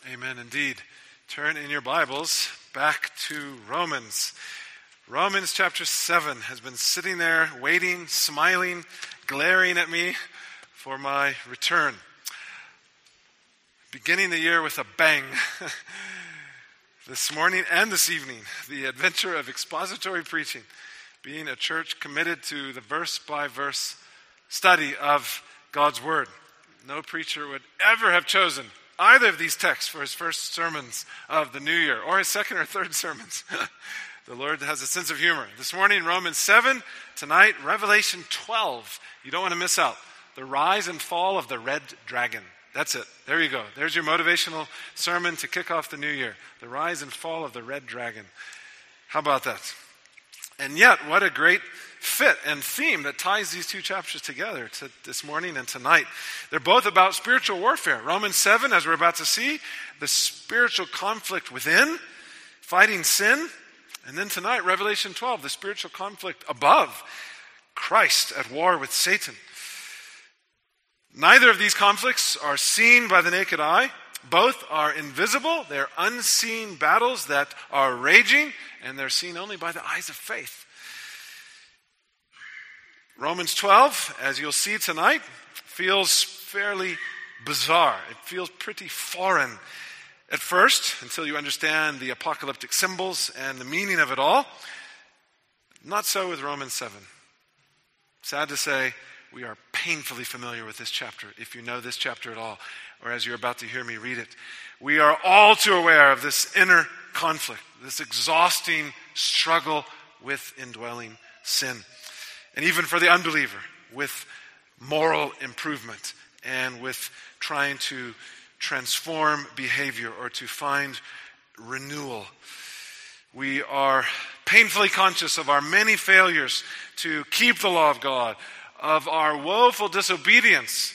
Amen indeed. Turn in your Bibles back to Romans. Romans chapter 7 has been sitting there waiting, smiling, glaring at me for my return. Beginning the year with a bang. This morning and this evening, the adventure of expository preaching, being a church committed to the verse-by-verse study of God's Word. No preacher would ever have chosen either of these texts for his first sermons of the new year, or his second or third sermons. The Lord has a sense of humor. This morning, Romans 7. Tonight, Revelation 12. You don't want to miss out. The rise and fall of the red dragon. That's it. There you go. There's your motivational sermon to kick off the new year. The rise and fall of the red dragon. How about that? And yet, what a great fit and theme that ties these two chapters together to this morning and tonight. They're both about spiritual warfare. Romans 7, as we're about to see, the spiritual conflict within, fighting sin. And then tonight, Revelation 12, the spiritual conflict above, Christ at war with Satan. Neither of these conflicts are seen by the naked eye. Both are invisible. They're unseen battles that are raging, and they're seen only by the eyes of faith. Romans 12, as you'll see tonight, feels fairly bizarre. It feels pretty foreign at first, until you understand the apocalyptic symbols and the meaning of it all. Not so with Romans 7. Sad to say, we are painfully familiar with this chapter, if you know this chapter at all, or as you're about to hear me read it. We are all too aware of this inner conflict, this exhausting struggle with indwelling sin. And even for the unbeliever, with moral improvement and with trying to transform behavior or to find renewal. We are painfully conscious of our many failures to keep the law of God, of our woeful disobedience,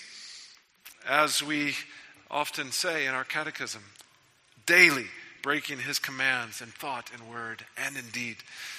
as we often say in our catechism, daily breaking his commands in thought and word and in deed.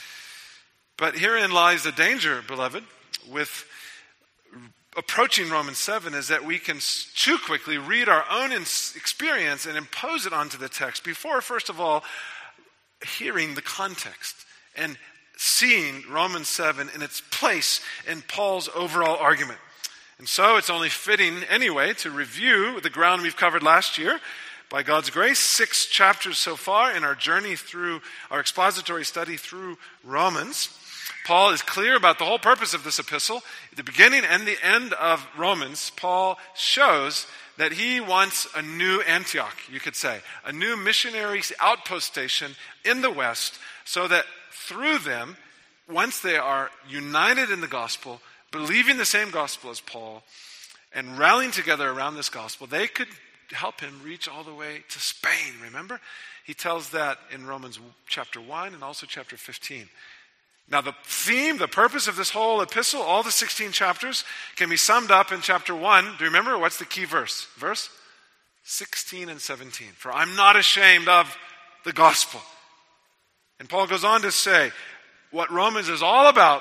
But herein lies the danger, beloved, with approaching Romans 7, is that we can too quickly read our own experience and impose it onto the text before, first of all, hearing the context and seeing Romans 7 in its place in Paul's overall argument. And so it's only fitting anyway to review the ground we've covered last year. By God's grace, 6 chapters so far in our journey through our expository study through Romans. Paul is clear about the whole purpose of this epistle. At the beginning and the end of Romans, Paul shows that he wants a new Antioch, you could say, a new missionary outpost station in the West, so that through them, once they are united in the gospel, believing the same gospel as Paul, and rallying together around this gospel, they could help him reach all the way to Spain, remember? He tells that in Romans chapter 1 and also chapter 15. Now the theme, the purpose of this whole epistle, all the 16 chapters, can be summed up in chapter 1. Do you remember? What's the key verse? Verse 16 and 17. For I'm not ashamed of the gospel. And Paul goes on to say, what Romans is all about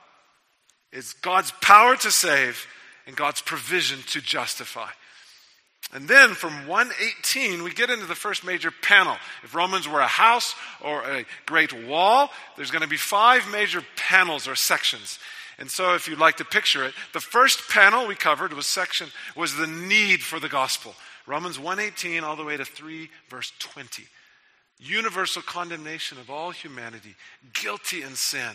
is God's power to save and God's provision to justify. And then from 1:18, we get into the first major panel. If Romans were a house or a great wall, there's going to be 5 major panels or sections. And so if you'd like to picture it, the first panel we covered was the need for the gospel. Romans 1:18 all the way to 3 verse 20. Universal condemnation of all humanity, guilty in sin,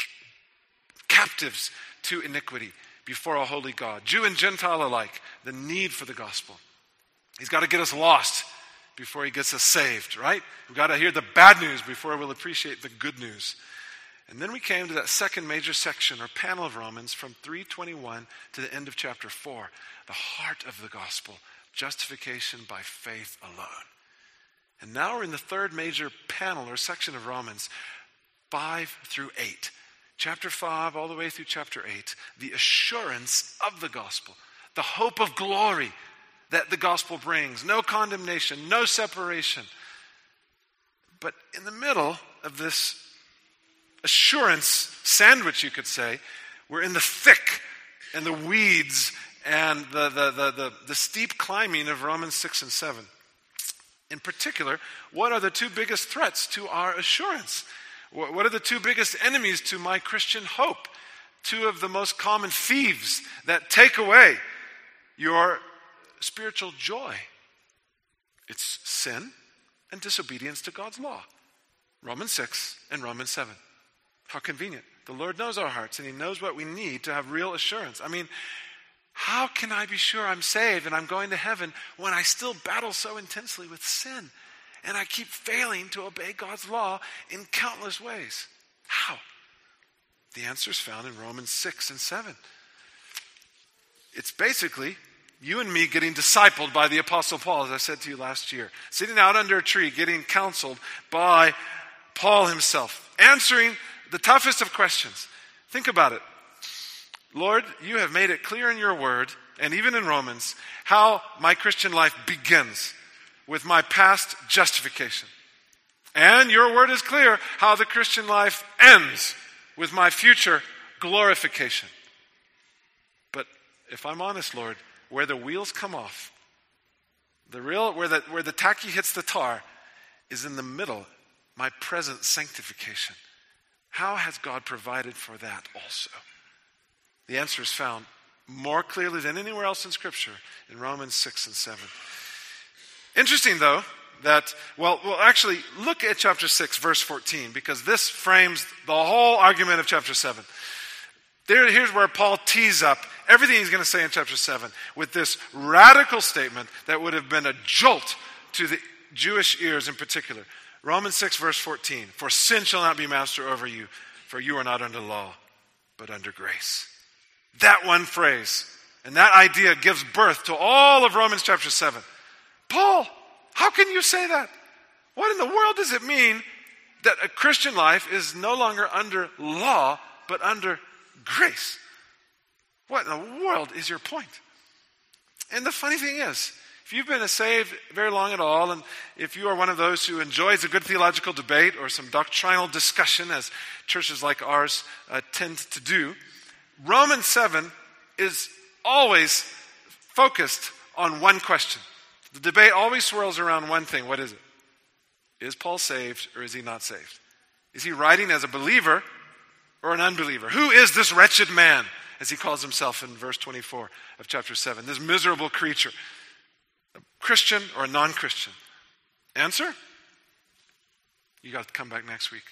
captives to iniquity before a holy God, Jew and Gentile alike, the need for the gospel. He's got to get us lost before he gets us saved, right? We've got to hear the bad news before we'll appreciate the good news. And then we came to that second major section or panel of Romans from 3:21 to the end of chapter 4, the heart of the gospel, justification by faith alone. And now we're in the third major panel or section of Romans, 5 through 8. Chapter 5 all the way through chapter 8, the assurance of the gospel, the hope of glory that the gospel brings. No condemnation, no separation. But in the middle of this assurance sandwich, you could say, we're in the thick and the weeds and the steep climbing of Romans 6 and 7. In particular, what are the two biggest threats to our assurance? What are the two biggest enemies to my Christian hope? Two of the most common thieves that take away your spiritual joy. It's sin and disobedience to God's law. Romans 6 and Romans 7. How convenient. The Lord knows our hearts, and he knows what we need to have real assurance. I mean, how can I be sure I'm saved and I'm going to heaven when I still battle so intensely with sin? And I keep failing to obey God's law in countless ways. How? The answer is found in Romans 6 and 7. It's basically you and me getting discipled by the Apostle Paul, as I said to you last year. Sitting out under a tree, getting counseled by Paul himself. Answering the toughest of questions. Think about it. Lord, you have made it clear in your word, and even in Romans, how my Christian life begins with my past justification. And your word is clear how the Christian life ends with my future glorification. But if I'm honest, Lord, where the wheels come off, where the tacky hits the tar, is in the middle, my present sanctification. How has God provided for that also? The answer is found more clearly than anywhere else in Scripture in Romans 6 and 7. Interesting, though, that, actually, look at chapter 6, verse 14, because this frames the whole argument of chapter 7. Here's where Paul tees up everything he's going to say in chapter 7 with this radical statement that would have been a jolt to the Jewish ears in particular. Romans 6, verse 14, for sin shall not be master over you, for you are not under law, but under grace. That one phrase and that idea gives birth to all of Romans chapter 7. Paul, how can you say that? What in the world does it mean that a Christian life is no longer under law, but under grace? What in the world is your point? And the funny thing is, if you've been saved very long at all, and if you are one of those who enjoys a good theological debate or some doctrinal discussion, as churches like ours tend to do, Romans 7 is always focused on one question. The debate always swirls around one thing. What is it? Is Paul saved or is he not saved? Is he writing as a believer or an unbeliever? Who is this wretched man, as he calls himself in verse 24 of chapter 7? This miserable creature. A Christian or a non-Christian? Answer? You got to come back next week.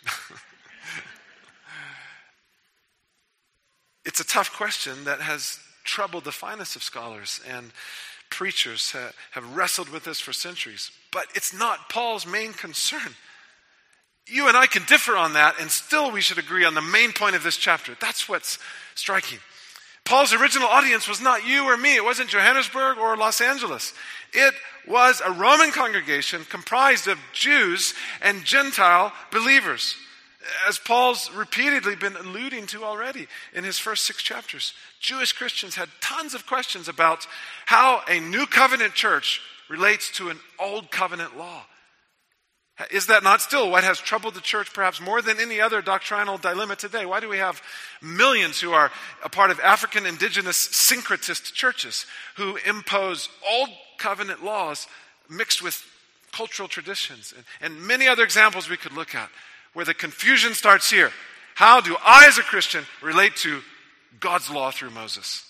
It's a tough question that has troubled the finest of scholars, and preachers have wrestled with this for centuries. But it's not Paul's main concern. You and I can differ on that, and still we should agree on the main point of this chapter. That's what's striking. Paul's original audience was not you or me. It wasn't Johannesburg or Los Angeles. It was a Roman congregation comprised of Jews and Gentile believers, as Paul's repeatedly been alluding to already in his first 6 chapters. Jewish Christians had tons of questions about how a new covenant church relates to an old covenant law. Is that not still what has troubled the church perhaps more than any other doctrinal dilemma today? Why do we have millions who are a part of African indigenous syncretist churches who impose old covenant laws mixed with cultural traditions? And many other examples we could look at where the confusion starts here. How do I as a Christian relate to God's law through Moses?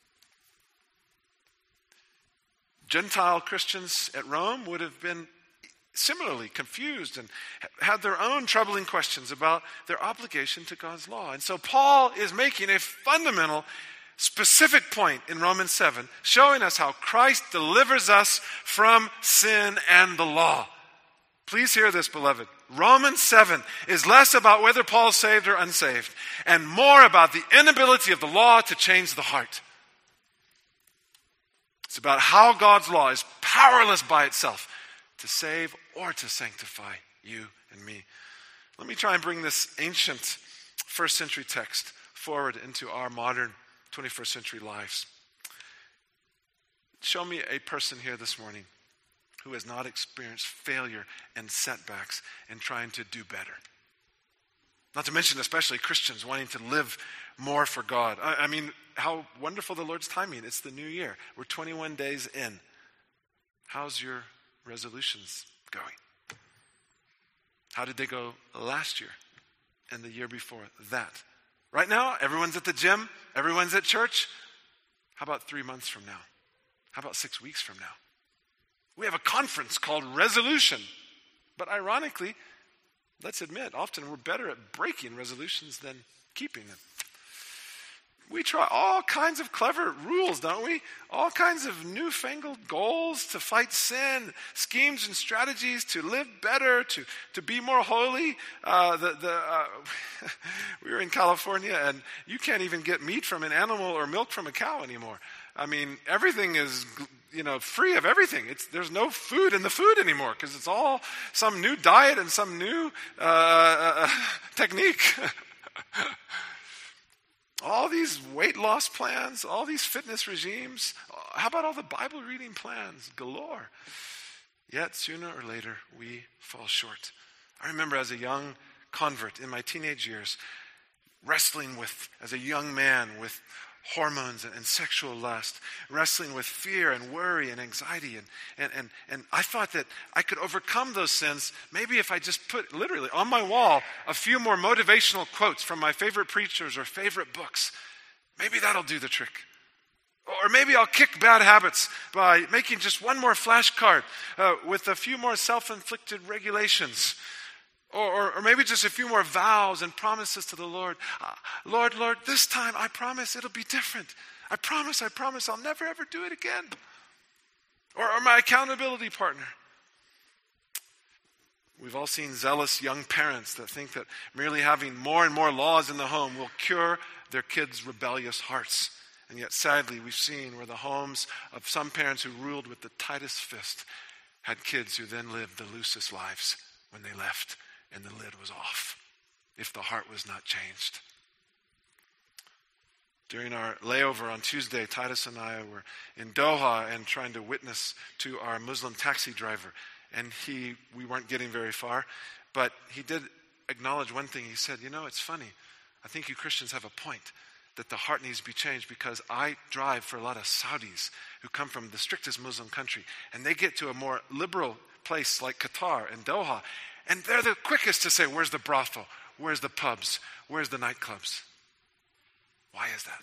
Gentile Christians at Rome would have been similarly confused and had their own troubling questions about their obligation to God's law. And so Paul is making a fundamental, specific point in Romans 7, showing us how Christ delivers us from sin and the law. Please hear this, beloved. Romans 7 is less about whether Paul's saved or unsaved, and more about the inability of the law to change the heart. It's about how God's law is powerless by itself to save or to sanctify you and me. Let me try and bring this ancient first century text forward into our modern 21st century lives. Show me a person here this morning who has not experienced failure and setbacks in trying to do better. Not to mention especially Christians wanting to live more for God. I mean, how wonderful the Lord's timing. It's the new year. We're 21 days in. How's your resolutions going? How did they go last year and the year before that? Right now, everyone's at the gym, everyone's at church. How about 3 months from now? How about 6 weeks from now? We have a conference called Resolution. But ironically, let's admit, often we're better at breaking resolutions than keeping them. We try all kinds of clever rules, don't we? All kinds of newfangled goals to fight sin, schemes and strategies to live better, to be more holy. We were in California, and you can't even get meat from an animal or milk from a cow anymore. I mean, everything is, free of everything. There's no food in the food anymore because it's all some new diet and some new technique. All these weight loss plans, all these fitness regimes. How about all the Bible reading plans? Galore. Yet sooner or later, we fall short. I remember as a young convert in my teenage years, wrestling as a young man with hormones and sexual lust, wrestling with fear and worry and anxiety. And I thought that I could overcome those sins maybe if I just put literally on my wall a few more motivational quotes from my favorite preachers or favorite books. Maybe that'll do the trick. Or maybe I'll kick bad habits by making just one more flashcard with a few more self-inflicted regulations. Or maybe just a few more vows and promises to the Lord. Lord, this time I promise it'll be different. I promise I'll never ever do it again. Or my accountability partner. We've all seen zealous young parents that think that merely having more and more laws in the home will cure their kids' rebellious hearts. And yet sadly we've seen where the homes of some parents who ruled with the tightest fist had kids who then lived the loosest lives when they left. And the lid was off, if the heart was not changed. During our layover on Tuesday, Titus and I were in Doha and trying to witness to our Muslim taxi driver. And we weren't getting very far, but he did acknowledge one thing. He said, it's funny. I think you Christians have a point that the heart needs to be changed because I drive for a lot of Saudis who come from the strictest Muslim country. And they get to a more liberal place like Qatar and Doha. And they're the quickest to say, where's the brothel? Where's the pubs? Where's the nightclubs? Why is that?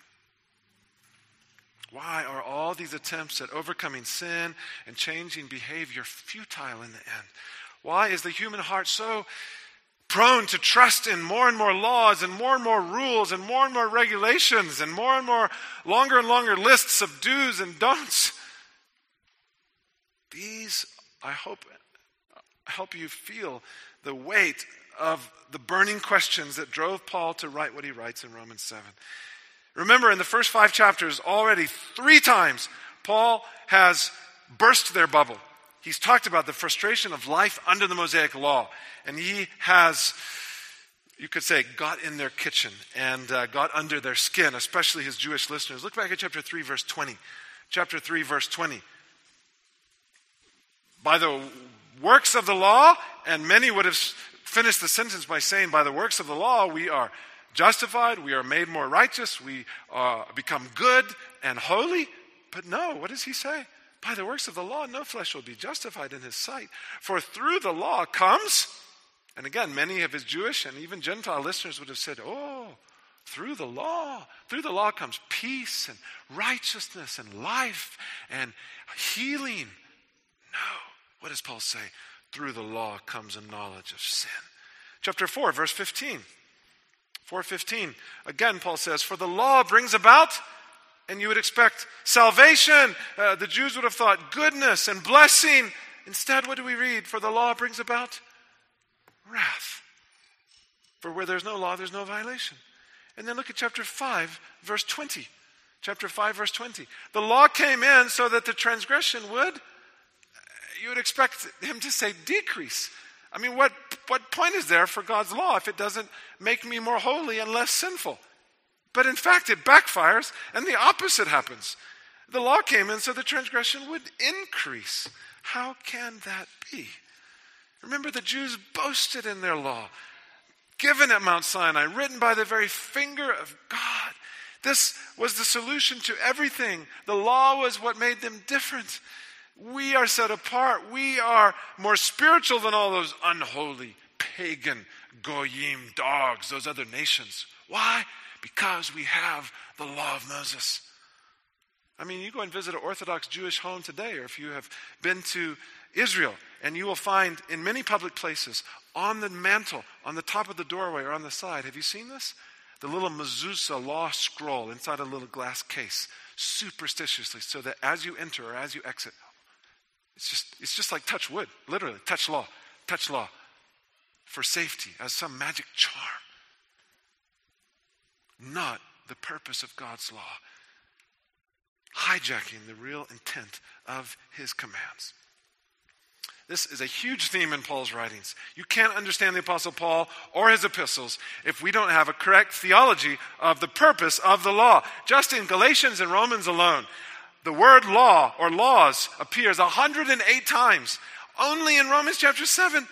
Why are all these attempts at overcoming sin and changing behavior futile in the end? Why is the human heart so prone to trust in more and more laws and more rules and more regulations and more longer and longer lists of do's and don'ts? These, I hope, help you feel the weight of the burning questions that drove Paul to write what he writes in Romans 7. Remember, in the first 5 chapters, already 3 times, Paul has burst their bubble. He's talked about the frustration of life under the Mosaic law. And he has, you could say, got in their kitchen and got under their skin, especially his Jewish listeners. Look back at chapter 3, verse 20. Chapter 3, verse 20. By the works of the law, and many would have finished the sentence by saying, by the works of the law, we are justified, we are made more righteous, we become good and holy. But no, what does he say? By the works of the law, no flesh will be justified in his sight. For through the law comes, and again, many of his Jewish and even Gentile listeners would have said, through the law comes peace and righteousness and life and healing. No. What does Paul say? Through the law comes a knowledge of sin. Chapter 4, verse 15. 4:15. Again, Paul says, for the law brings about, and you would expect salvation. The Jews would have thought goodness and blessing. Instead, what do we read? For the law brings about wrath. For where there's no law, there's no violation. And then look at chapter 5, verse 20. Chapter 5, verse 20. The law came in so that the transgression would, you would expect him to say decrease. I mean, what point is there for God's law if it doesn't make me more holy and less sinful? But in fact, it backfires and the opposite happens. The law came in so the transgression would increase. How can that be? Remember, the Jews boasted in their law, given at Mount Sinai, written by the very finger of God. This was the solution to everything. The law was what made them different. We are set apart. We are more spiritual than all those unholy, pagan, goyim dogs, those other nations. Why? Because we have the law of Moses. I mean, you go and visit an Orthodox Jewish home today, or if you have been to Israel, and you will find in many public places, on the mantle, on the top of the doorway or on the side, have you seen this? The little mezuzah law scroll inside a little glass case, superstitiously, so that as you enter or as you exit, it's just like touch wood, literally, touch law, for safety, as some magic charm. Not the purpose of God's law. Hijacking the real intent of his commands. This is a huge theme in Paul's writings. You can't understand the Apostle Paul or his epistles if we don't have a correct theology of the purpose of the law. Just in Galatians and Romans alone, the word law or laws appears 108 times. Only in Romans chapter 7,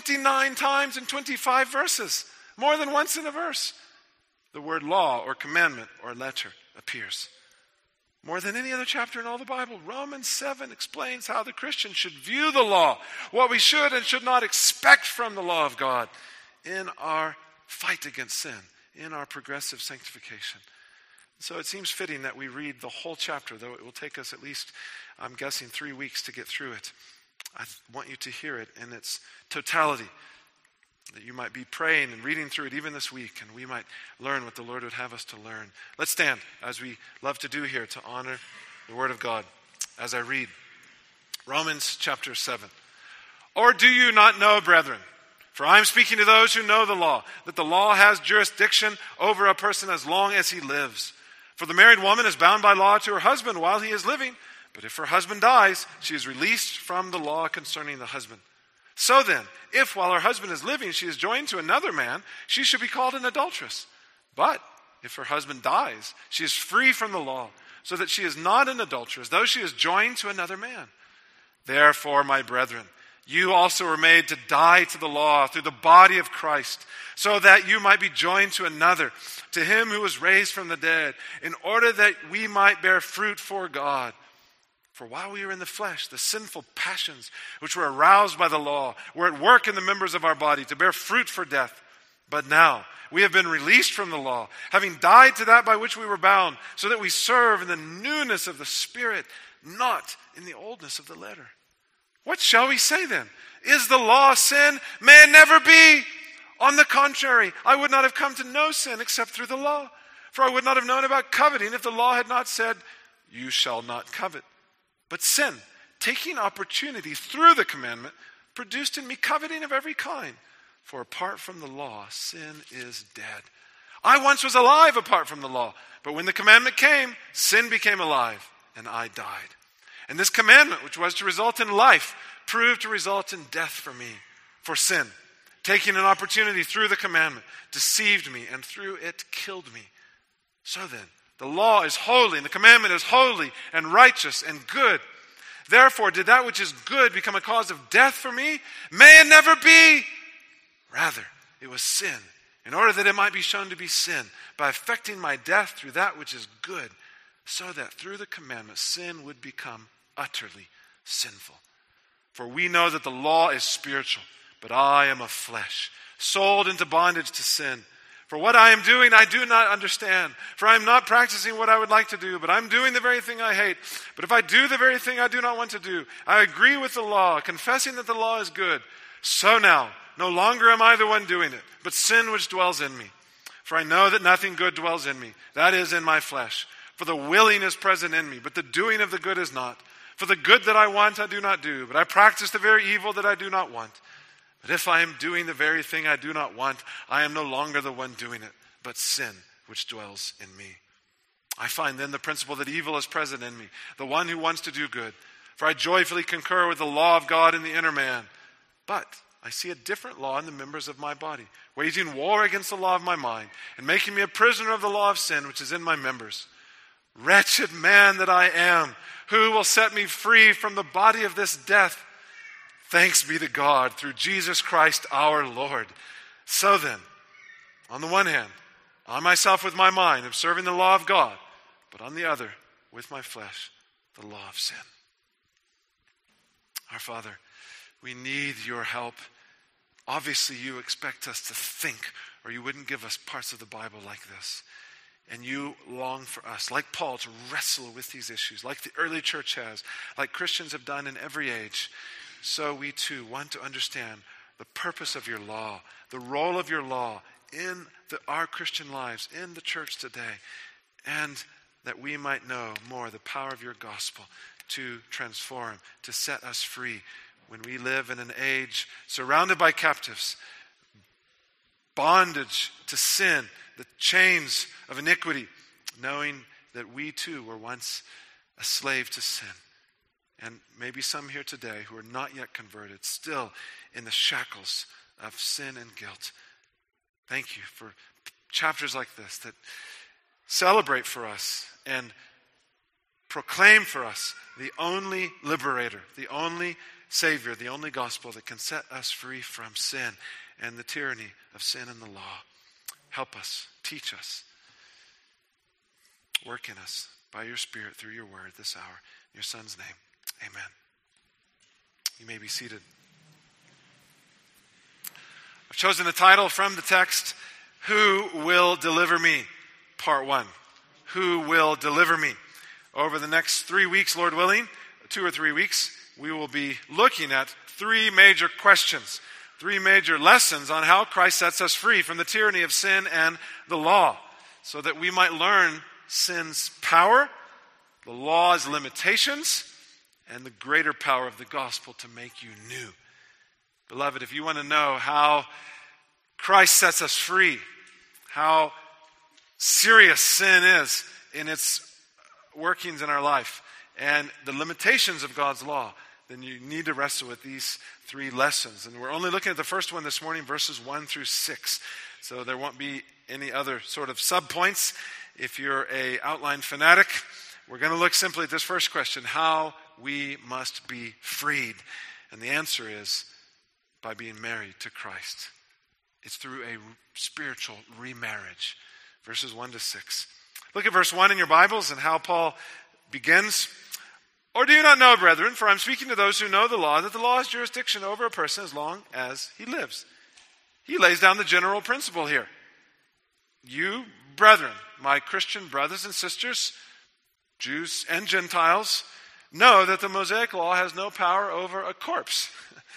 29 times in 25 verses. More than once in a verse. The word law or commandment or letter appears. More than any other chapter in all the Bible, Romans 7 explains how the Christian should view the law, what we should and should not expect from the law of God in our fight against sin, in our progressive sanctification. So it seems fitting that we read the whole chapter, though it will take us at least, I'm guessing, 3 weeks to get through it. I want you to hear it in its totality, that you might be praying and reading through it even this week, and we might learn what the Lord would have us to learn. Let's stand, as we love to do here, to honor the Word of God as I read. Romans chapter 7. Or do you not know, brethren, for I am speaking to those who know the law, that the law has jurisdiction over a person as long as he lives. For the married woman is bound by law to her husband while he is living, but if her husband dies, she is released from the law concerning the husband. So then, if while her husband is living she is joined to another man, she should be called an adulteress. But if her husband dies, she is free from the law, so that she is not an adulteress, though she is joined to another man. Therefore, my brethren, you also were made to die to the law through the body of Christ, so that you might be joined to another, to him who was raised from the dead, in order that we might bear fruit for God. For while we were in the flesh, the sinful passions which were aroused by the law were at work in the members of our body to bear fruit for death. But now we have been released from the law, having died to that by which we were bound, so that we serve in the newness of the Spirit, not in the oldness of the letter. What shall we say then? Is the law sin? May it never be. On the contrary, I would not have come to know sin except through the law. For I would not have known about coveting if the law had not said, you shall not covet. But sin, taking opportunity through the commandment, produced in me coveting of every kind. For apart from the law, sin is dead. I once was alive apart from the law, but when the commandment came, sin became alive, and I died. And this commandment, which was to result in life, proved to result in death for me. For sin, taking an opportunity through the commandment, deceived me, and through it killed me. So then, the law is holy, and the commandment is holy and righteous and good. Therefore, did that which is good become a cause of death for me? May it never be! Rather, it was sin, in order that it might be shown to be sin, by effecting my death through that which is good, so that through the commandment sin would become utterly sinful. For we know that the law is spiritual, but I am of flesh, sold into bondage to sin. For what I am doing, I do not understand. For I am not practicing what I would like to do, but I am doing the very thing I hate. But if I do the very thing I do not want to do, I agree with the law, confessing that the law is good. So now, no longer am I the one doing it, but sin which dwells in me. For I know that nothing good dwells in me, that is, in my flesh. For the willing is present in me, but the doing of the good is not. For the good that I want I do not do, but I practice the very evil that I do not want. But if I am doing the very thing I do not want, I am no longer the one doing it, but sin which dwells in me. I find then the principle that evil is present in me, the one who wants to do good. For I joyfully concur with the law of God in the inner man. But I see a different law in the members of my body, waging war against the law of my mind, and making me a prisoner of the law of sin which is in my members. Wretched man that I am, who will set me free from the body of this death? Thanks be to God through Jesus Christ our Lord. So then, on the one hand, I myself with my mind am serving the law of God, but on the other, with my flesh, the law of sin. Our Father, we need your help. Obviously, you expect us to think, or you wouldn't give us parts of the Bible like this. And you long for us, like Paul, to wrestle with these issues, like the early church has, like Christians have done in every age. So we too want to understand the purpose of your law, the role of your law in our Christian lives, in the church today, and that we might know more the power of your gospel to transform, to set us free when we live in an age surrounded by captives, bondage to sin, the chains of iniquity, knowing that we too were once a slave to sin. And maybe some here today who are not yet converted, still in the shackles of sin and guilt. Thank you for chapters like this that celebrate for us and proclaim for us the only liberator, the only Savior, the only gospel that can set us free from sin and the tyranny of sin and the law. Help us, teach us, work in us by your Spirit through your word this hour. In your Son's name, amen. You may be seated. I've chosen the title from the text, Who Will Deliver Me? Part 1. Who will deliver me? Over the next 3 weeks, Lord willing, 2 or 3 weeks, we will be looking at 3 major questions, 3 major lessons on how Christ sets us free from the tyranny of sin and the law, so that we might learn sin's power, the law's limitations, and the greater power of the gospel to make you new. Beloved, if you want to know how Christ sets us free, how serious sin is in its workings in our life, and the limitations of God's law, then you need to wrestle with these 3 lessons. And we're only looking at the first one this morning, verses 1 through 6. So there won't be any other sort of subpoints. If you're an outline fanatic, we're going to look simply at this first question, how we must be freed. And the answer is by being married to Christ. It's through a spiritual remarriage. Verses 1 to 6. Look at verse 1 in your Bibles and how Paul begins. Or do you not know, brethren, for I'm speaking to those who know the law, that the law has jurisdiction over a person as long as he lives. He lays down the general principle here. You, brethren, my Christian brothers and sisters, Jews and Gentiles, know that the Mosaic law has no power over a corpse.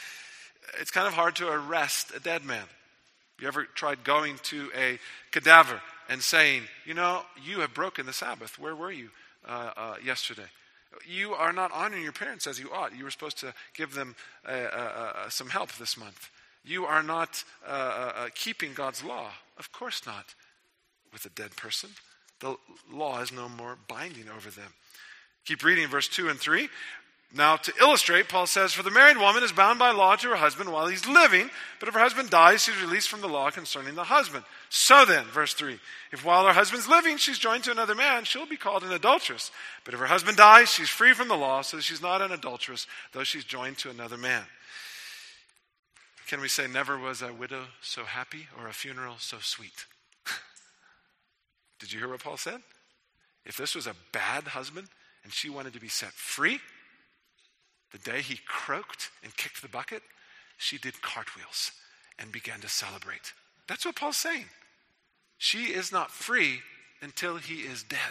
It's kind of hard to arrest a dead man. You ever tried going to a cadaver and saying, you know, you have broken the Sabbath. Where were you yesterday? You are not honoring your parents as you ought. You were supposed to give them some help this month. You are not keeping God's law. Of course not. With a dead person, the law is no more binding over them. Keep reading verse 2 and 3. Now, to illustrate, Paul says, for the married woman is bound by law to her husband while he's living, but if her husband dies, she's released from the law concerning the husband. So then, verse 3, if while her husband's living, she's joined to another man, she'll be called an adulteress. But if her husband dies, she's free from the law, so she's not an adulteress, though she's joined to another man. Can we say, never was a widow so happy or a funeral so sweet? Did you hear what Paul said? If this was a bad husband and she wanted to be set free, the day he croaked and kicked the bucket, she did cartwheels and began to celebrate. That's what Paul's saying. She is not free until he is dead.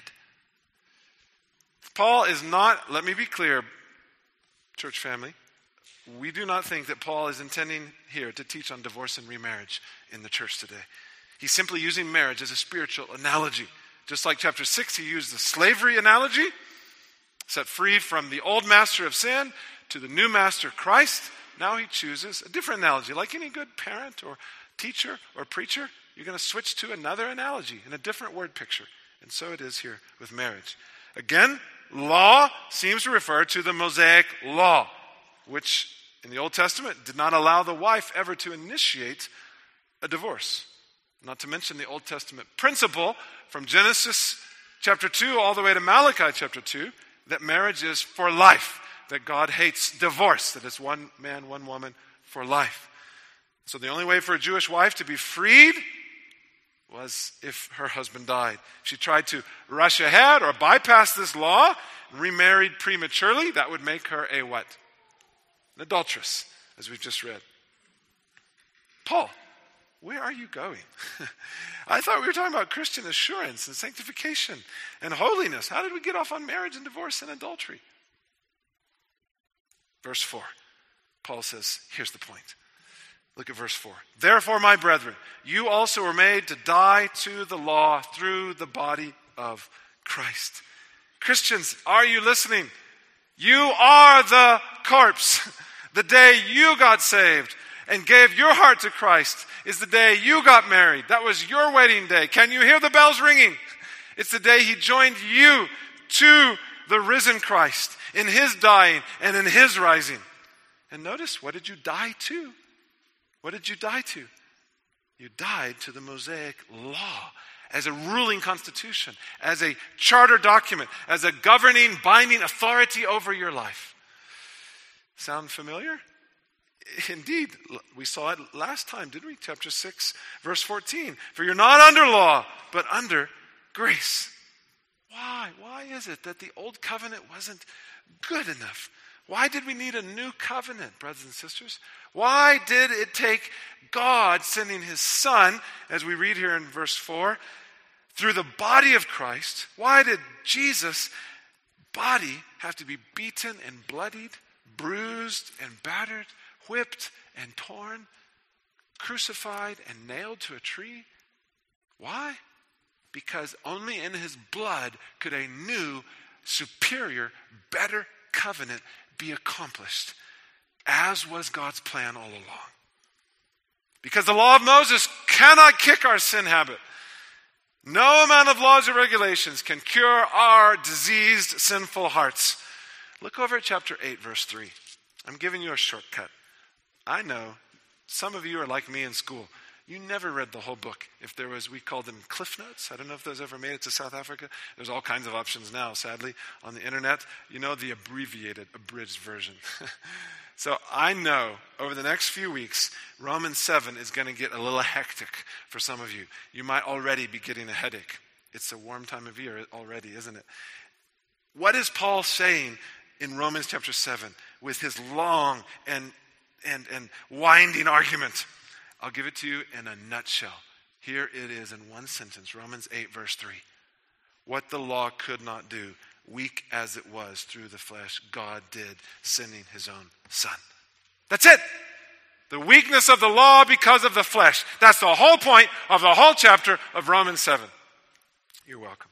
Paul is not, let me be clear, church family, we do not think that Paul is intending here to teach on divorce and remarriage in the church today. He's simply using marriage as a spiritual analogy. Just like chapter 6, he used the slavery analogy, set free from the old master of sin to the new master, Christ. Now he chooses a different analogy. Like any good parent or teacher or preacher, you're going to switch to another analogy and a different word picture. And so it is here with marriage. Again, law seems to refer to the Mosaic law, which in the Old Testament did not allow the wife ever to initiate a divorce. Not to mention the Old Testament principle from Genesis chapter 2 all the way to Malachi chapter 2, that marriage is for life, that God hates divorce, that it's one man, one woman for life. So the only way for a Jewish wife to be freed was if her husband died. If she tried to rush ahead or bypass this law and remarried prematurely, that would make her a what? an adulteress, as we've just read. Paul, where are you going? I thought we were talking about Christian assurance and sanctification and holiness. How did we get off on marriage and divorce and adultery? Verse 4, Paul says, here's the point. Look at verse 4. Therefore, my brethren, you also were made to die to the law through the body of Christ. Christians, are you listening? You are the corpse. The day you got saved and gave your heart to Christ is the day you got married. That was your wedding day. Can you hear the bells ringing? It's the day he joined you to the risen Christ in his dying and in his rising. And notice, what did you die to? What did you die to? You died to the Mosaic law as a ruling constitution, as a charter document, as a governing, binding authority over your life. Sound familiar? Indeed, we saw it last time, didn't we? Chapter 6, verse 14. For you're not under law, but under grace. Why? Why is it that the old covenant wasn't good enough? Why did we need a new covenant, brothers and sisters? Why did it take God sending his Son, as we read here in verse 4, through the body of Christ? Why did Jesus' body have to be beaten and bloodied, bruised and battered, whipped and torn, crucified and nailed to a tree? Why? Because only in his blood could a new, superior, better covenant be accomplished, as was God's plan all along. Because the law of Moses cannot kick our sin habit. No amount of laws or regulations can cure our diseased, sinful hearts. Look over at chapter 8, verse 3. I'm giving you a shortcut. I know some of you are like me in school. You never read the whole book. If there was, we called them Cliff Notes. I don't know if those ever made it to South Africa. There's all kinds of options now, sadly, on the internet. You know, the abbreviated, abridged version. So I know over the next few weeks, Romans 7 is going to get a little hectic for some of you. You might already be getting a headache. It's a warm time of year already, isn't it? What is Paul saying in Romans chapter 7 with his long and winding argument? I'll give it to you in a nutshell. Here it is in one sentence, Romans 8, verse 3. What the law could not do, weak as it was through the flesh, God did, sending his own Son. That's it. The weakness of the law because of the flesh. That's the whole point of the whole chapter of Romans 7. You're welcome.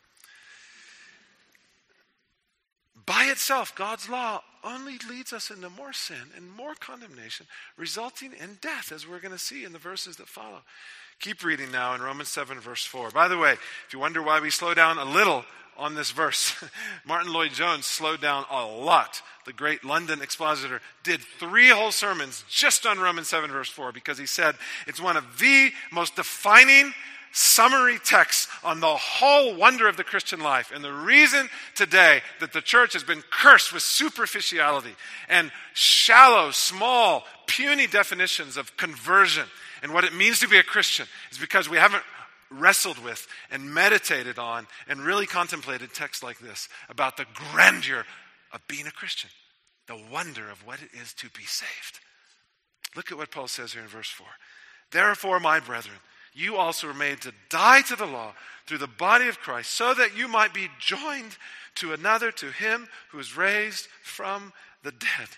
By itself, God's law only leads us into more sin and more condemnation, resulting in death, as we're going to see in the verses that follow. Keep reading now in Romans 7, verse 4. By the way, if you wonder why we slow down a little on this verse, Martin Lloyd-Jones slowed down a lot. The great London expositor did 3 whole sermons just on Romans 7, verse 4, because he said it's one of the most defining summary texts on the whole wonder of the Christian life. And the reason today that the church has been cursed with superficiality and shallow, small, puny definitions of conversion and what it means to be a Christian is because we haven't wrestled with and meditated on and really contemplated texts like this about the grandeur of being a Christian, the wonder of what it is to be saved. Look at what Paul says here in verse 4. Therefore, my brethren, you also were made to die to the law through the body of Christ, so that you might be joined to another, to him who is raised from the dead.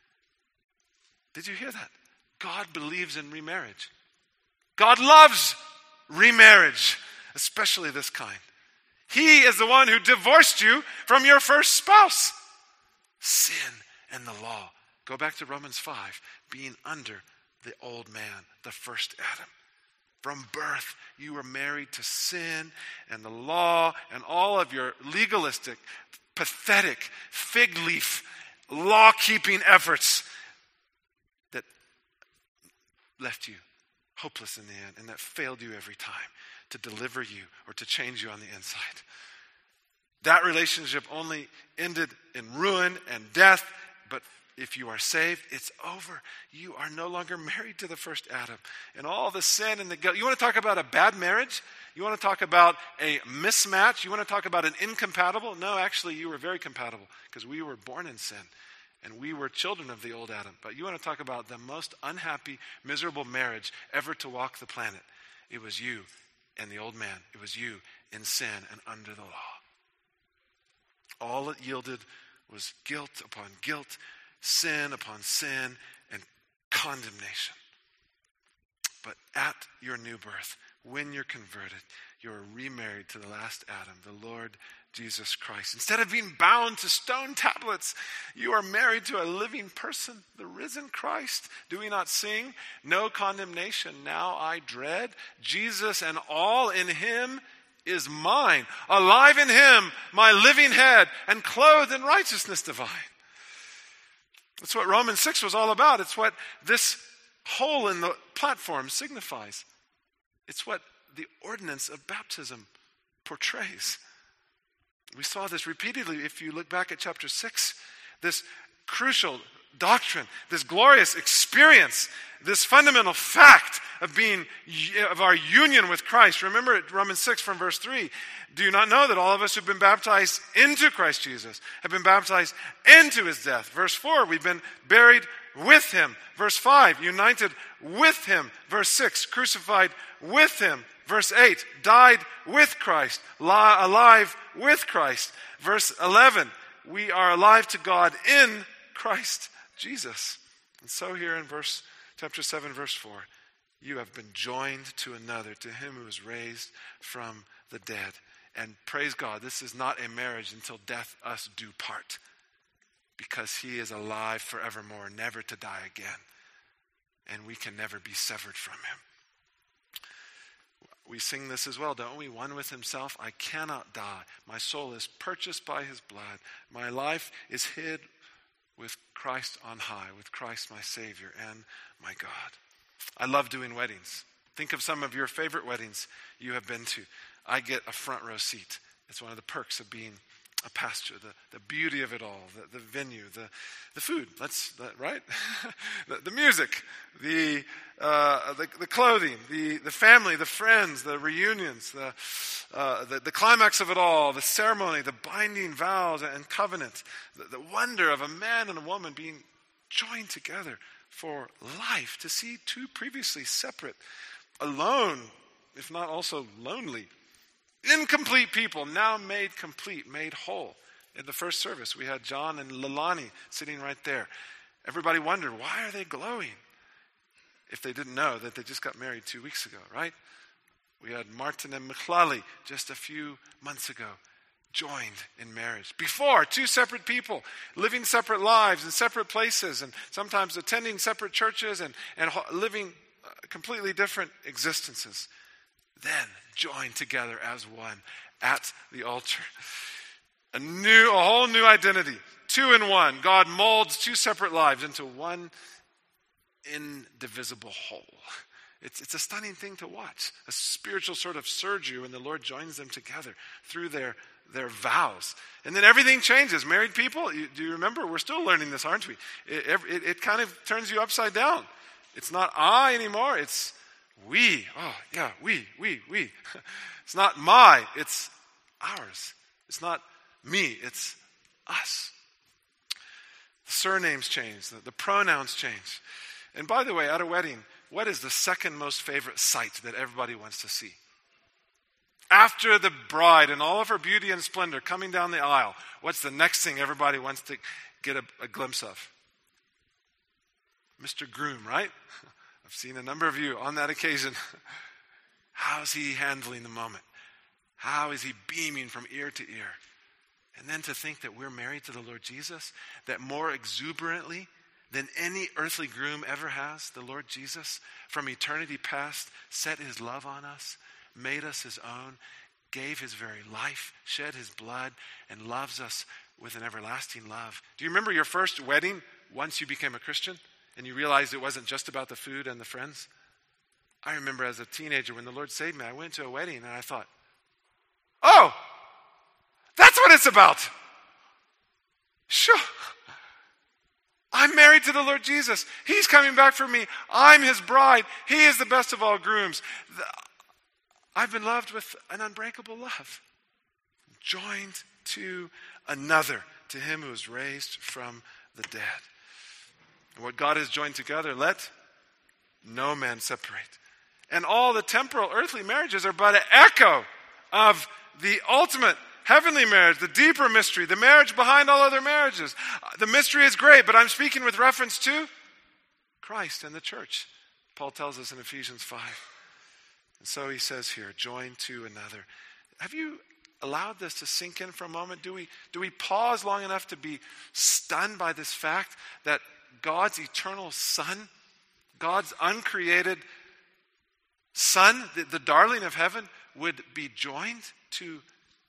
Did you hear that? God believes in remarriage. God loves remarriage, especially this kind. He is the one who divorced you from your first spouse. Sin and the law. Go back to Romans 5, being under the old man, the first Adam. From birth, you were married to sin and the law and all of your legalistic, pathetic, fig leaf, law-keeping efforts that left you hopeless in the end and that failed you every time to deliver you or to change you on the inside. That relationship only ended in ruin and death, but if you are saved, it's over. You are no longer married to the first Adam. And all the sin and the guilt. You want to talk about a bad marriage? You want to talk about a mismatch? You want to talk about an incompatible? No, actually, you were very compatible because we were born in sin. and we were children of the old Adam. But you want to talk about the most unhappy, miserable marriage ever to walk the planet. It was you and the old man. It was you in sin and under the law. All it yielded was guilt upon guilt, sin upon sin, and condemnation. But at your new birth, when you're converted, you're remarried to the last Adam, the Lord Jesus Christ. Instead of being bound to stone tablets, you are married to a living person, the risen Christ. Do we not sing? No condemnation now I dread. Jesus and all in him is mine. Alive in him, my living head, and clothed in righteousness divine. That's what Romans 6 was all about. It's what this hole in the platform signifies. It's what the ordinance of baptism portrays. We saw this repeatedly if you look back at chapter 6. This crucial doctrine, this glorious experience, this fundamental fact of our union with Christ. Remember at Romans 6 from verse 3. Do you not know that all of us who've been baptized into Christ Jesus have been baptized into his death? Verse 4, we've been buried with him. Verse 5, united with him. Verse 6, crucified with him. Verse 8, died with Christ, alive with Christ. Verse 11, we are alive to God in Christ Jesus. And so here in chapter 7, verse 4, you have been joined to another, to him who was raised from the dead. And praise God, this is not a marriage until death us do part, because he is alive forevermore, never to die again. And we can never be severed from him. We sing this as well, don't we? One with himself, I cannot die. My soul is purchased by his blood. My life is hid with Christ on high, with Christ my Savior and my God. I love doing weddings. Think of some of your favorite weddings you have been to. I get a front row seat. It's one of the perks of being a pastor, the beauty of it all, the venue, the food, right? the music, the clothing, the family, the friends, the reunions, the climax of it all, the ceremony, the binding vows and covenant, the wonder of a man and a woman being joined together for life, to see two previously separate, alone, if not also lonely, incomplete people now made complete, made whole. In the first service, we had John and Lilani sitting right there. Everybody wondered, why are they glowing? If they didn't know that they just got married 2 weeks ago, right? We had Martin and Michlali just a few months ago, joined in marriage. Before, two separate people, living separate lives in separate places, and sometimes attending separate churches and living completely different existences. Then joined together as one at the altar. A whole new identity. Two in one. God molds two separate lives into one indivisible whole. It's a stunning thing to watch. A spiritual sort of surgery when the Lord joins them together through their vows. And then everything changes. Married people, do you remember? We're still learning this, aren't we? It kind of turns you upside down. It's not I anymore. It's we. Oh, yeah, we. It's not my, it's ours. It's not me, it's us. The surnames change, the pronouns change. And by the way, at a wedding, what is the second most favorite sight that everybody wants to see? After the bride and all of her beauty and splendor coming down the aisle, what's the next thing everybody wants to get a glimpse of? Mr. Groom, right? I've seen a number of you on that occasion. How's he handling the moment? How is he beaming from ear to ear? And then to think that we're married to the Lord Jesus, that more exuberantly than any earthly groom ever has, the Lord Jesus, from eternity past, set his love on us, made us his own, gave his very life, shed his blood, and loves us with an everlasting love. Do you remember your first wedding once you became a Christian? And you realized it wasn't just about the food and the friends? I remember as a teenager when the Lord saved me, I went to a wedding and I thought, oh, that's what it's about. Sure. I'm married to the Lord Jesus. He's coming back for me. I'm his bride. He is the best of all grooms. I've been loved with an unbreakable love. Joined to another, to him who was raised from the dead. And what God has joined together, let no man separate. And all the temporal earthly marriages are but an echo of the ultimate heavenly marriage, the deeper mystery, the marriage behind all other marriages. The mystery is great, but I'm speaking with reference to Christ and the church. Paul tells us in Ephesians 5. And so he says here, join to another. Have you allowed this to sink in for a moment? Do we pause long enough to be stunned by this fact that God's eternal Son, God's uncreated Son, the darling of heaven, would be joined to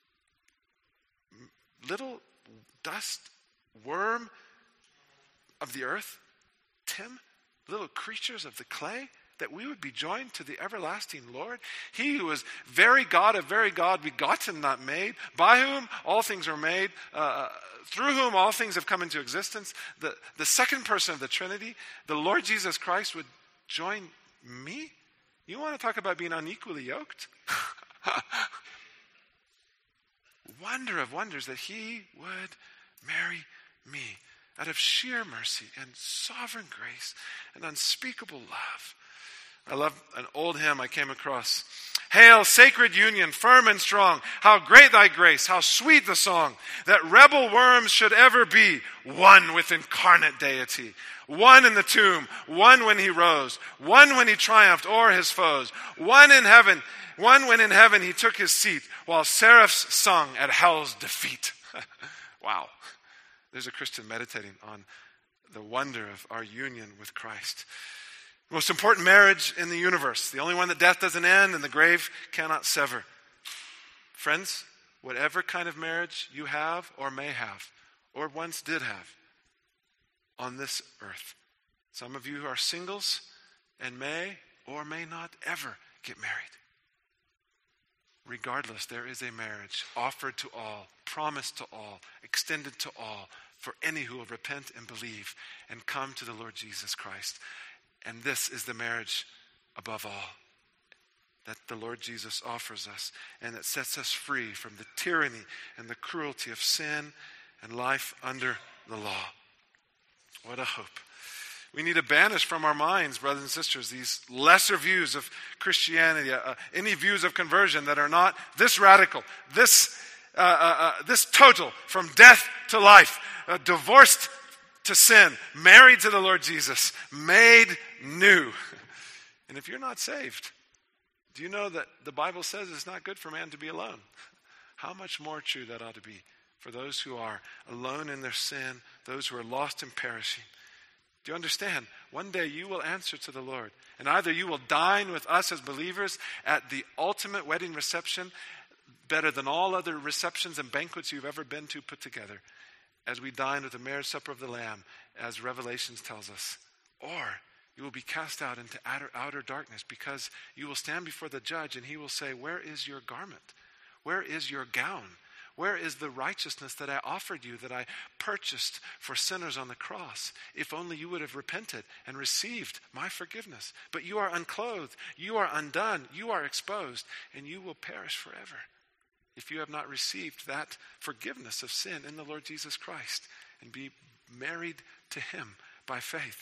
little dust worm of the earth, Tim, little creatures of the clay, that we would be joined to the everlasting Lord? He who is very God of very God, begotten, not made, by whom all things are made, through whom all things have come into existence, the second person of the Trinity, the Lord Jesus Christ, would join me? You want to talk about being unequally yoked? Wonder of wonders that he would marry me out of sheer mercy and sovereign grace and unspeakable love. I love an old hymn I came across. Hail, sacred union, firm and strong. How great thy grace, how sweet the song, that rebel worms should ever be one with incarnate deity. One in the tomb, one when he rose, one when he triumphed o'er his foes, one when in heaven he took his seat, while seraphs sung at hell's defeat. Wow. There's a Christian meditating on the wonder of our union with Christ. The most important marriage in the universe. The only one that death doesn't end and the grave cannot sever. Friends, whatever kind of marriage you have or may have, or once did have, on this earth. Some of you are singles and may or may not ever get married. Regardless, there is a marriage offered to all, promised to all, extended to all, for any who will repent and believe and come to the Lord Jesus Christ. And this is the marriage above all that the Lord Jesus offers us, and that sets us free from the tyranny and the cruelty of sin and life under the law. What a hope. We need to banish from our minds, brothers and sisters, these lesser views of Christianity, any views of conversion that are not this radical, this total, from death to life, divorced to sin, married to the Lord Jesus, made new. And if you're not saved, do you know that the Bible says it's not good for man to be alone? How much more true that ought to be for those who are alone in their sin, those who are lost and perishing. Do you understand? One day you will answer to the Lord. And either you will dine with us as believers at the ultimate wedding reception, better than all other receptions and banquets you've ever been to put together, as we dine with the marriage supper of the Lamb, as Revelations tells us. Or you will be cast out into outer darkness, because you will stand before the judge and he will say, where is your garment? Where is your gown? Where is the righteousness that I offered you, that I purchased for sinners on the cross? If only you would have repented and received my forgiveness. But you are unclothed, you are undone, you are exposed, and you will perish forever if you have not received that forgiveness of sin in the Lord Jesus Christ and be married to him by faith.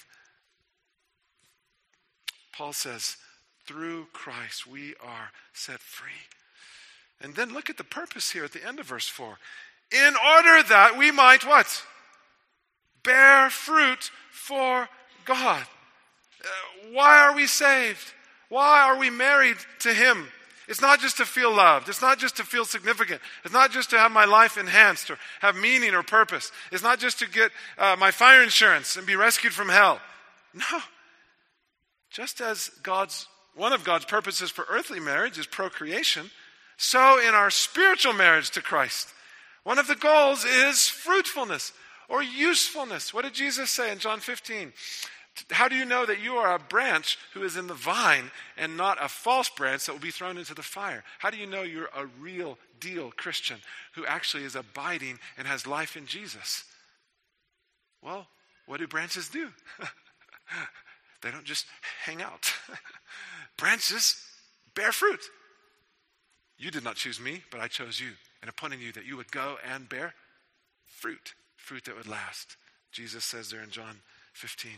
Paul says, through Christ we are set free. And then look at the purpose here at the end of verse 4. In order that we might what? Bear fruit for God. Why are we saved? Why are we married to him? It's not just to feel loved. It's not just to feel significant. It's not just to have my life enhanced or have meaning or purpose. It's not just to get my fire insurance and be rescued from hell. No. Just as one of God's purposes for earthly marriage is procreation, so in our spiritual marriage to Christ, one of the goals is fruitfulness or usefulness. What did Jesus say in John 15? How do you know that you are a branch who is in the vine and not a false branch that will be thrown into the fire? How do you know you're a real deal Christian who actually is abiding and has life in Jesus? Well, what do branches do? They don't just hang out. Branches bear fruit. You did not choose me, but I chose you and appointed you that you would go and bear fruit that would last. Jesus says there in John 15.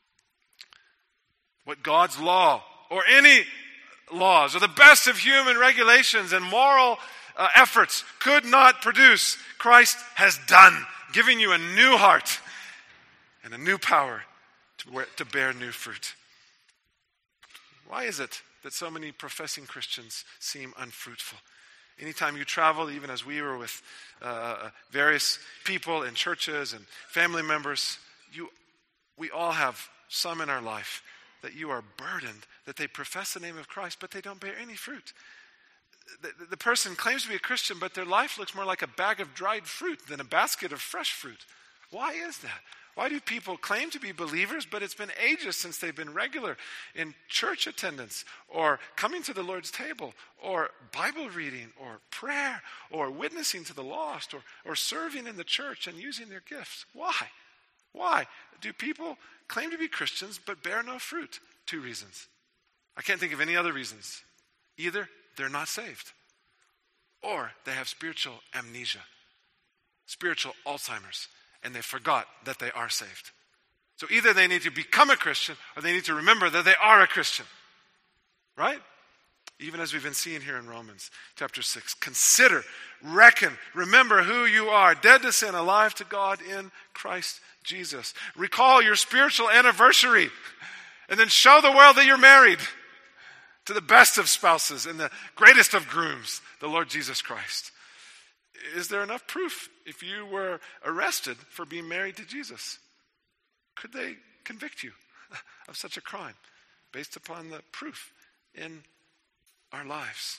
What God's law or any laws or the best of human regulations and moral efforts could not produce, Christ has done, giving you a new heart and a new power to bear new fruit. Why is it that so many professing Christians seem unfruitful? Anytime you travel, even as we were with various people in churches and family members, we all have some in our life that you are burdened, that they profess the name of Christ, but they don't bear any fruit. The person claims to be a Christian, but their life looks more like a bag of dried fruit than a basket of fresh fruit. Why is that? Why do people claim to be believers, but it's been ages since they've been regular in church attendance or coming to the Lord's table or Bible reading or prayer or witnessing to the lost or serving in the church and using their gifts? Why? Why do people claim to be Christians but bear no fruit? 2 reasons. I can't think of any other reasons. Either they're not saved or they have spiritual amnesia, spiritual Alzheimer's, and they forgot that they are saved. So either they need to become a Christian or they need to remember that they are a Christian. Right? Even as we've been seeing here in Romans chapter 6. Consider, reckon, remember who you are, dead to sin, alive to God in Christ Jesus. Recall your spiritual anniversary and then show the world that you're married to the best of spouses and the greatest of grooms, the Lord Jesus Christ. Is there enough proof if you were arrested for being married to Jesus? Could they convict you of such a crime based upon the proof in our lives?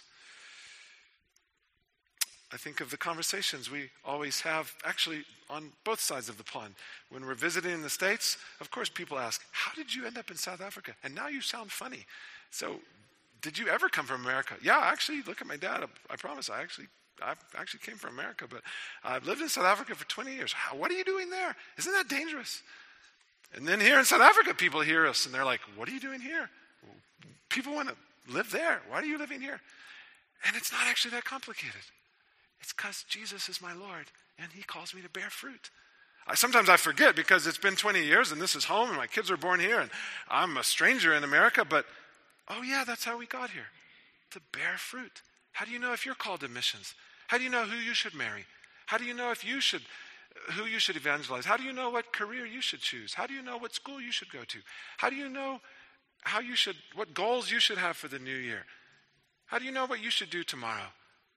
I think of the conversations we always have, actually on both sides of the pond. When we're visiting in the States, of course people ask, how did you end up in South Africa? And now you sound funny. So, did you ever come from America? Yeah, actually, look at my dad. I promise I actually came from America, but I've lived in South Africa for 20 years. What are you doing there? Isn't that dangerous? And then here in South Africa, people hear us and they're like, what are you doing here? People want to live there. Why are you living here? And it's not actually that complicated. It's because Jesus is my Lord and he calls me to bear fruit. Sometimes I forget because it's been 20 years and this is home and my kids are born here and I'm a stranger in America, but oh yeah, that's how we got here, to bear fruit. How do you know if you're called to missions? How do you know who you should marry? How do you know who you should evangelize? How do you know what career you should choose? How do you know what school you should go to? How do you know what goals you should have for the new year? How do you know what you should do tomorrow?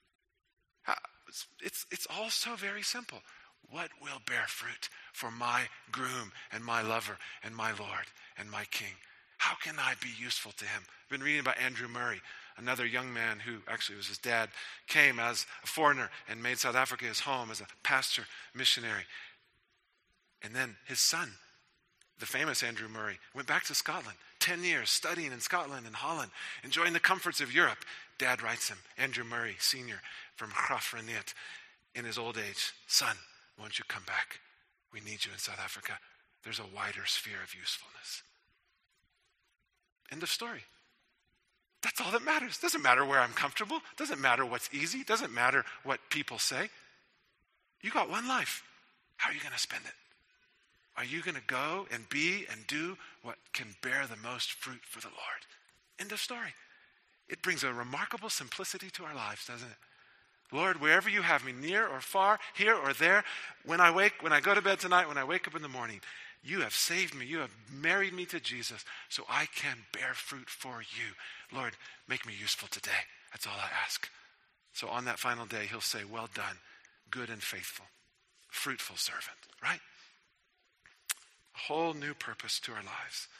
It's all so very simple. What will bear fruit for my groom and my lover and my Lord and my King? How can I be useful to him? I've been reading about Andrew Murray, another young man who actually was his dad, came as a foreigner and made South Africa his home as a pastor missionary. And then his son, the famous Andrew Murray, went back to Scotland, 10 years studying in Scotland and Holland, enjoying the comforts of Europe. Dad writes him, Andrew Murray, senior from Graaff-Reinet, in his old age, son, won't you come back? We need you in South Africa. There's a wider sphere of usefulness. End of story. That's all that matters. Doesn't matter where I'm comfortable. Doesn't matter what's easy. Doesn't matter what people say. You got one life. How are you going to spend it? Are you going to go and be and do what can bear the most fruit for the Lord? End of story. It brings a remarkable simplicity to our lives, doesn't it? Lord, wherever you have me, near or far, here or there, when I go to bed tonight, when I wake up in the morning, you have saved me. You have married me to Jesus so I can bear fruit for you. Lord, make me useful today. That's all I ask. So on that final day, he'll say, well done, good and faithful, fruitful servant, right? A whole new purpose to our lives.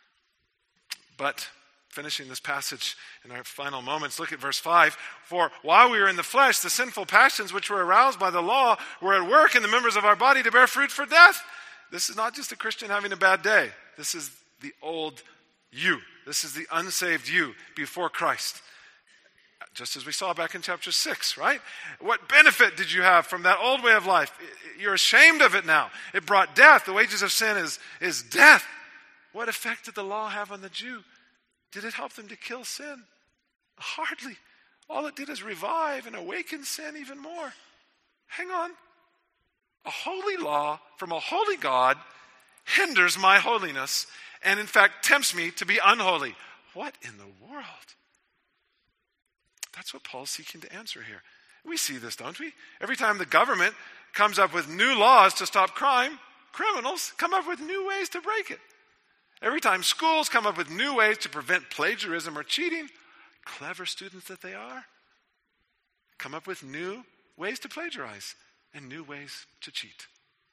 But finishing this passage in our final moments, look at verse 5. For while we were in the flesh, the sinful passions which were aroused by the law were at work in the members of our body to bear fruit for death. This is not just a Christian having a bad day. This is the old you. This is the unsaved you before Christ. Just as we saw back in chapter 6, right? What benefit did you have from that old way of life? You're ashamed of it now. It brought death. The wages of sin is death. What effect did the law have on the Jew? Did it help them to kill sin? Hardly. All it did is revive and awaken sin even more. Hang on. A holy law from a holy God hinders my holiness and in fact tempts me to be unholy. What in the world? That's what Paul's seeking to answer here. We see this, don't we? Every time the government comes up with new laws to stop crime, criminals come up with new ways to break it. Every time schools come up with new ways to prevent plagiarism or cheating, clever students that they are, come up with new ways to plagiarize and new ways to cheat.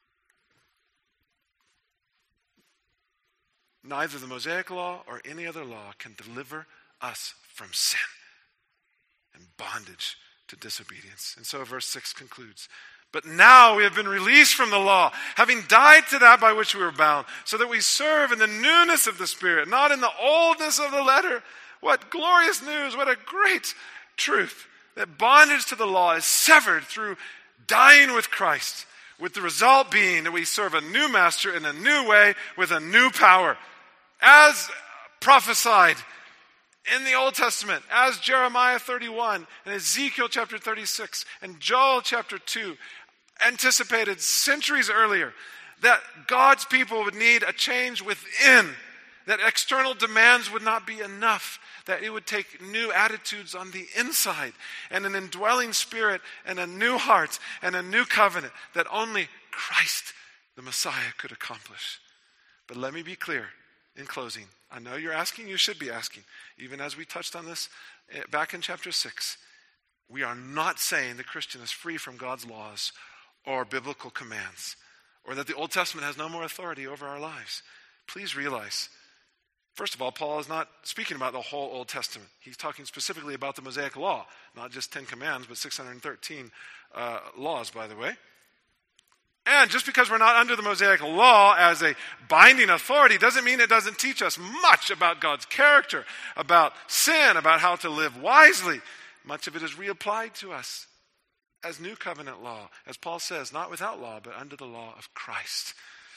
Neither the Mosaic Law or any other law can deliver us from sin and bondage to disobedience. And so verse 6 concludes, but now we have been released from the law, having died to that by which we were bound, so that we serve in the newness of the Spirit, not in the oldness of the letter. What glorious news, what a great truth, that bondage to the law is severed through dying with Christ, with the result being that we serve a new master in a new way with a new power. As prophesied in the Old Testament, as Jeremiah 31 and Ezekiel chapter 36 and Joel chapter 2 anticipated centuries earlier, that God's people would need a change within, that external demands would not be enough, that it would take new attitudes on the inside and an indwelling spirit and a new heart and a new covenant that only Christ, the Messiah, could accomplish. But let me be clear in closing. I know you're asking, you should be asking. Even as we touched on this back in chapter 6, we are not saying the Christian is free from God's laws or biblical commands, or that the Old Testament has no more authority over our lives. Please realize, first of all, Paul is not speaking about the whole Old Testament. He's talking specifically about the Mosaic Law, not just 10 commands, but 613 laws, by the way. And just because we're not under the Mosaic Law as a binding authority doesn't mean it doesn't teach us much about God's character, about sin, about how to live wisely. Much of it is reapplied to us as new covenant law. As Paul says, not without law, but under the law of Christ.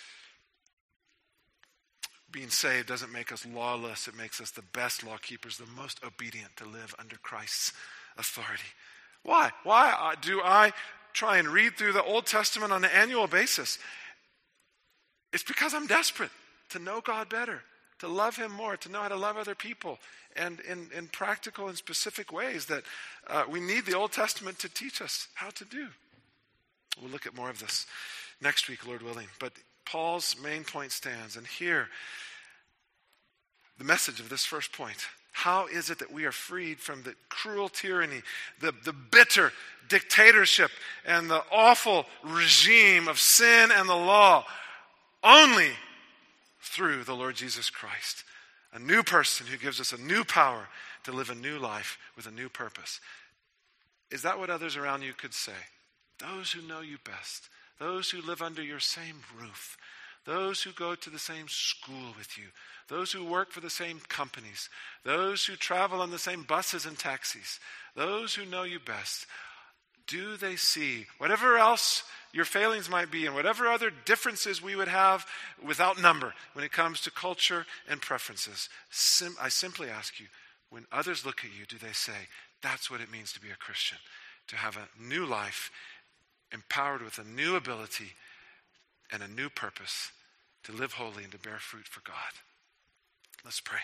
Being saved doesn't make us lawless. It makes us the best law keepers, the most obedient to live under Christ's authority. Why? Why do I try and read through the Old Testament on an annual basis? It's because I'm desperate to know God better, to love Him more, to know how to love other people, and in practical and specific ways that we need the Old Testament to teach us how to do. We'll look at more of this next week, Lord willing. But Paul's main point stands, and here, the message of this first point. How is it that we are freed from the cruel tyranny, the bitter dictatorship, and the awful regime of sin and the law? Only through the Lord Jesus Christ. A new person who gives us a new power to live a new life with a new purpose. Is that what others around you could say? Those who know you best, those who live under your same roof, those who go to the same school with you, those who work for the same companies, those who travel on the same buses and taxis, those who know you best, do they see whatever else your failings might be and whatever other differences we would have without number when it comes to culture and preferences? I simply ask you, when others look at you, do they say, that's what it means to be a Christian, to have a new life empowered with a new ability and a new purpose to live holy and to bear fruit for God? Let's pray.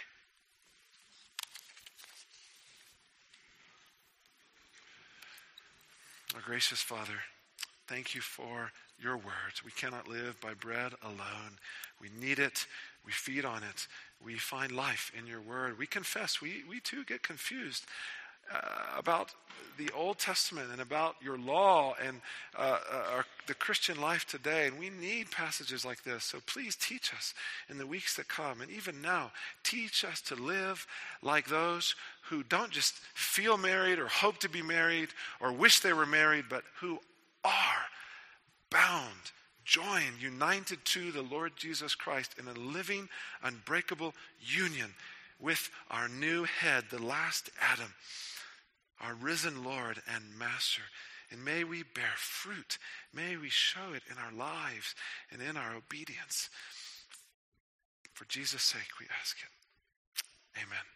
Our gracious Father, thank you for your words. We cannot live by bread alone. We need it. We feed on it. We find life in your word. We confess, we too get confused about the Old Testament and about your law and the Christian life today. And we need passages like this. So please teach us in the weeks that come. And even now, teach us to live like those who don't just feel married or hope to be married or wish they were married, but who are bound, joined, united to the Lord Jesus Christ in a living, unbreakable union with our new head, the last Adam, our risen Lord and Master. And may we bear fruit. May we show it in our lives and in our obedience. For Jesus' sake we ask it. Amen.